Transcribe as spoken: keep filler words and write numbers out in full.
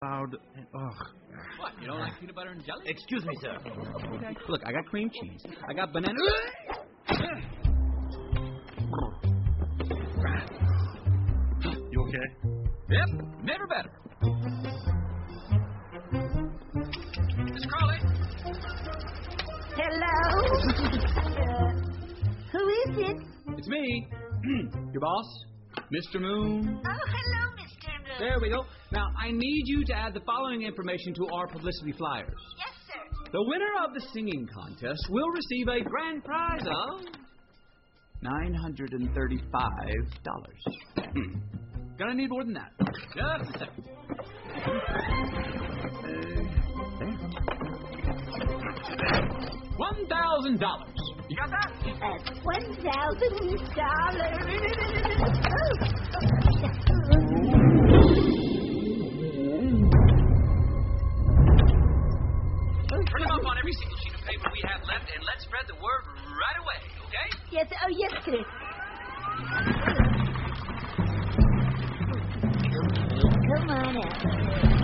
Ugh. What, you don't like peanut butter and jelly? Excuse me, sir. Okay. Look, I got cream cheese. I got banana... You okay? Yep, never better. Miss Crowley? Hello? uh, who is it? It's me. Your boss, Mister Moon. Oh, hello, Mister Moon. There we go. Now, I need you to add the following information to our publicity flyers. Yes, sir. The winner of the singing contest will receive a grand prize of nine hundred thirty-five dollars. Hmm. Gonna need more than that. Just a second. One thousand dollars. You got that? Uh, one thousand dollars. Turn them up on every single sheet of paper we have left, and let's spread the word right away, okay? Yes, oh, yes, sir. Come on out.